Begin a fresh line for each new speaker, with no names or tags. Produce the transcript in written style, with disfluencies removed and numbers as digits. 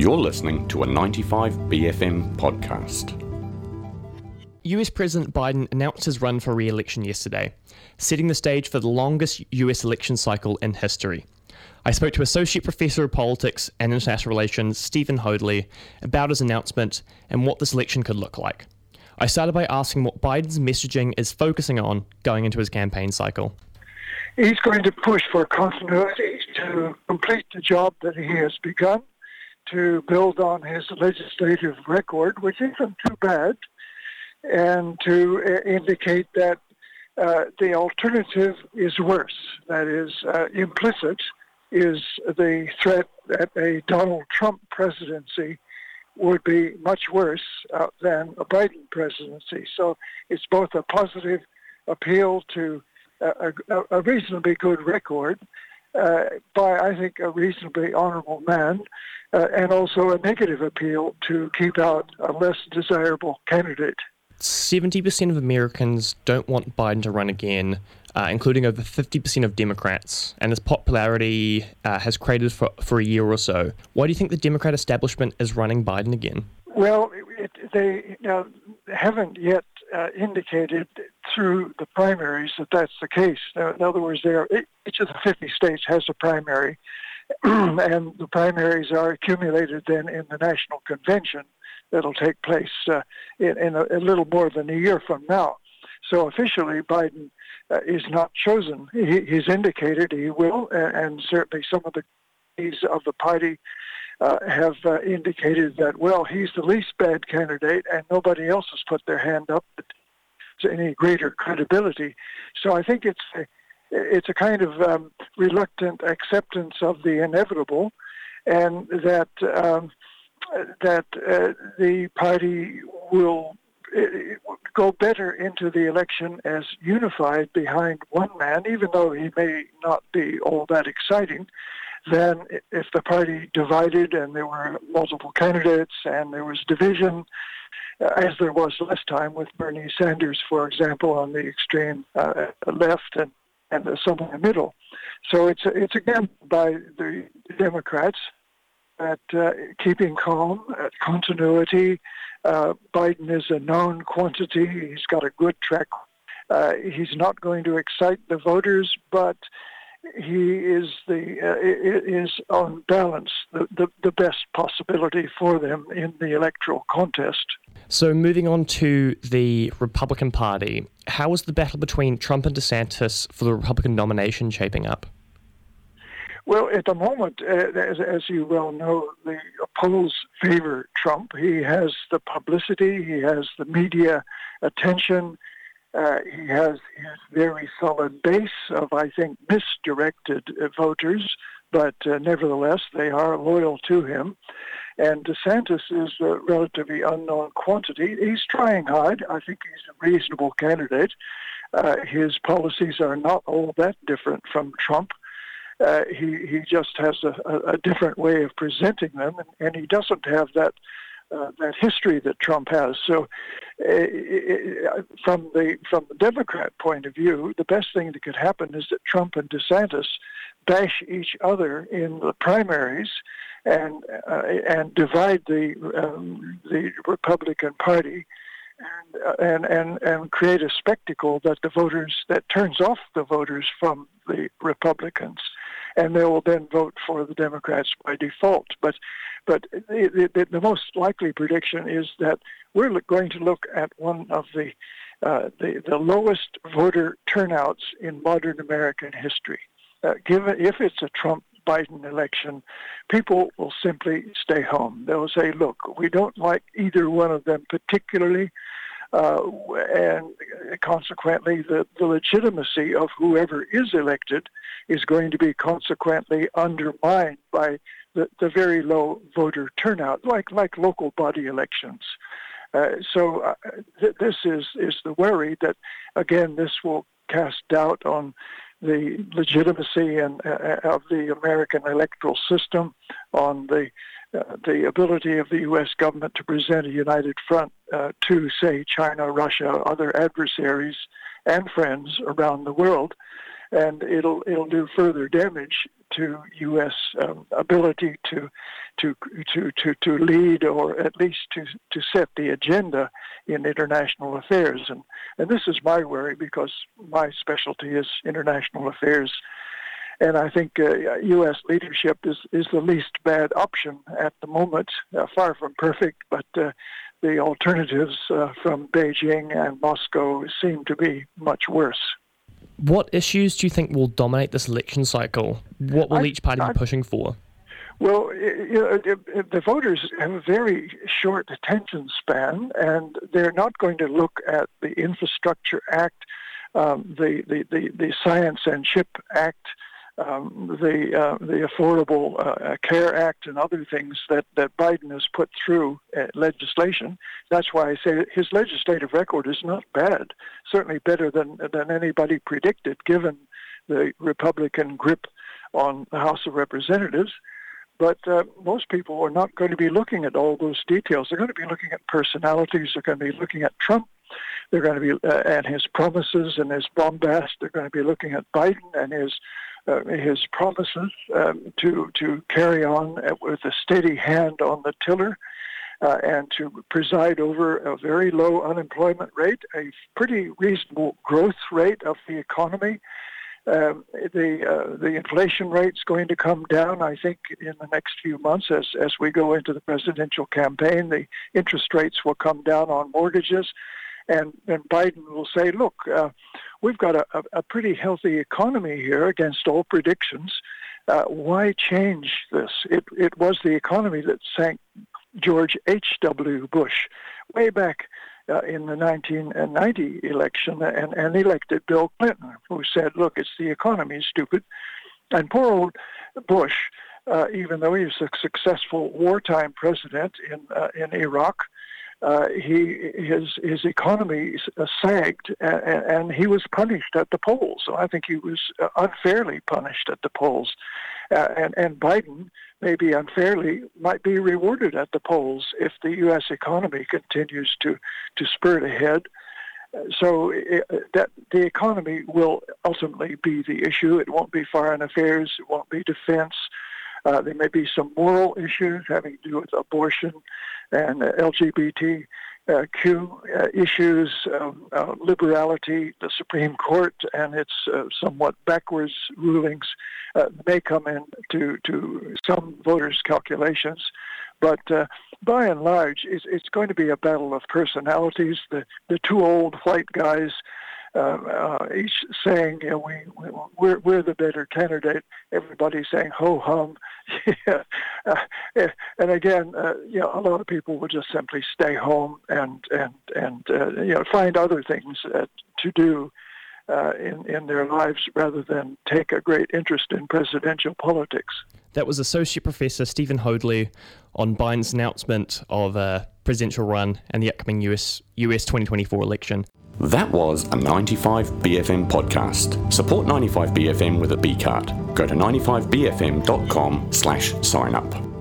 You're listening to a 95BFM podcast.
US President Biden announced his run for re-election yesterday, setting the stage for the longest US election cycle in history. I spoke to Associate Professor of Politics and International Relations Stephen Hoadley about his announcement and what this election could look like. I started by asking what Biden's messaging is focusing on going into his campaign cycle.
He's going to push for continuity to complete the job that he has begun, to build on his legislative record, which isn't too bad, and to indicate that the alternative is worse. That is, implicit is the threat that a Donald Trump presidency would be much worse than a Biden presidency. So it's both a positive appeal to a reasonably good record by, I think, a reasonably honorable man, and also a negative appeal to keep out a less desirable candidate.
70% of Americans don't want Biden to run again, including over 50% of Democrats, and his popularity has cratered for a year or so. Why do you think the Democrat establishment is running Biden again?
Well, they haven't yet indicated through the primaries that that's the case. In other words, each of the 50 states has a primary, and the primaries are accumulated then in the national convention that'll take place in a little more than a year from now. So officially, Biden is not chosen. He's indicated he will, and certainly some of the leaders of the party have indicated that, well, he's the least bad candidate, and nobody else has put their hand up to any greater credibility. So I think it's a kind of reluctant acceptance of the inevitable, and that the party will go better into the election as unified behind one man, even though he may not be all that exciting, than if the party divided and there were multiple candidates and there was division, as there was last time with Bernie Sanders, for example, on the extreme left and somewhere in the middle. So it's again by the Democrats at keeping calm, at continuity. Biden is a known quantity. He's got a good track. He's not going to excite the voters, but he is is on balance the best possibility for them in the electoral contest.
So moving on to the Republican Party, how is the battle between Trump and DeSantis for the Republican nomination shaping up?
Well, at the moment, as you well know, the polls favor Trump. He has the publicity, he has the media attention, he has his very solid base of, I think, misdirected voters, but nevertheless, they are loyal to him. And DeSantis is a relatively unknown quantity. He's trying hard. I think he's a reasonable candidate. His policies are not all that different from Trump. He just has a different way of presenting them, and he doesn't have that history that Trump has. So, from the Democrat point of view, the best thing that could happen is that Trump and DeSantis bash each other in the primaries and divide the Republican Party. And create a spectacle that turns off the voters from the Republicans, and they will then vote for the Democrats by default. But the most likely prediction is that we're going to look at one of the lowest voter turnouts in modern American history. Given if it's a Trump-Biden election, people will simply stay home. They'll say, look, we don't like either one of them particularly, and consequently the legitimacy of whoever is elected is going to be consequently undermined by the very low voter turnout, like local body elections. This is the worry that, again, this will cast doubt on the legitimacy and of the American electoral system, on the ability of the U.S. government to present a united front to, say, China, Russia, other adversaries and friends around the world. and it'll do further damage to U.S. Ability to lead, or at least to set the agenda in international affairs. And this is my worry, because my specialty is international affairs. And I think U.S. leadership is the least bad option at the moment, far from perfect, but the alternatives from Beijing and Moscow seem to be much worse.
What issues do you think will dominate this election cycle? What will each party be pushing for?
Well, the voters have a very short attention span, and they're not going to look at the Infrastructure Act, the Science and Chip Act, the Affordable Care Act, and other things that Biden has put through legislation. That's why I say his legislative record is not bad, certainly better than anybody predicted, given the Republican grip on the House of Representatives. But most people are not going to be looking at all those details. They're going to be looking at personalities. They're going to be looking at Trump. They're going to be and his promises and his bombast. They're going to be looking at Biden and his promises to carry on with a steady hand on the tiller and to preside over a very low unemployment rate, a pretty reasonable growth rate of the economy. The inflation rate's going to come down, I think, in the next few months as we go into the presidential campaign. The interest rates will come down on mortgages. And Biden will say, look, we've got a pretty healthy economy here against all predictions. Why change this? It was the economy that sank George H.W. Bush way back in the 1990 election and elected Bill Clinton, who said, look, it's the economy, stupid. And poor old Bush, even though he was a successful wartime president in Iraq, his economy sagged, and he was punished at the polls. So I think he was unfairly punished at the polls. And Biden, maybe unfairly, might be rewarded at the polls if the U.S. economy continues to spurt ahead. So that the economy will ultimately be the issue. It won't be foreign affairs. It won't be defense. There may be some moral issues having to do with abortion and LGBTQ issues, liberality. The Supreme Court and its somewhat backwards rulings may come into some voters' calculations. But by and large, it's going to be a battle of personalities. The two old white guys, each saying, we're the better candidate. Everybody's saying ho hum. And again, a lot of people will just simply stay home and find other things to do in their lives rather than take a great interest in presidential politics.
That was Associate Professor Stephen Hoadley on Biden's announcement of a presidential run and the upcoming US 2024 election.
That was a 95BFM podcast. Support 95BFM with a B card. Go to 95bfm.com/sign up.